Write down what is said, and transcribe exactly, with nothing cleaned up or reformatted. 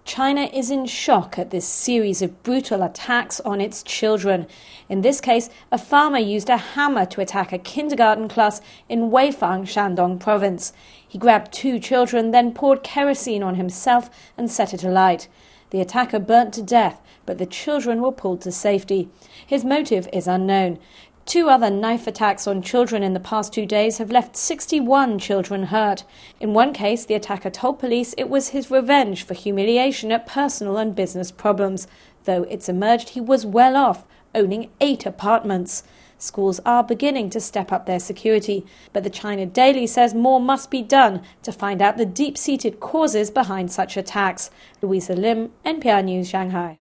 China is in shock at this series of brutal attacks on its children. In this case, a farmer used a hammer to attack a kindergarten class in Weifang, Shandong province. He grabbed two children, then poured kerosene on himself and set it alight. The attacker burnt to death, but the children were pulled to safety. His motive is unknown. Two other knife attacks on children in the past two days have left sixty-one children hurt. In one case, the attacker told police it was his revenge for humiliation at personal and business problems, though it's emerged he was well off, owning eight apartments. Schools are beginning to step up their security, but the China Daily says more must be done to find out the deep-seated causes behind such attacks. Louisa Lim, N P R News, Shanghai.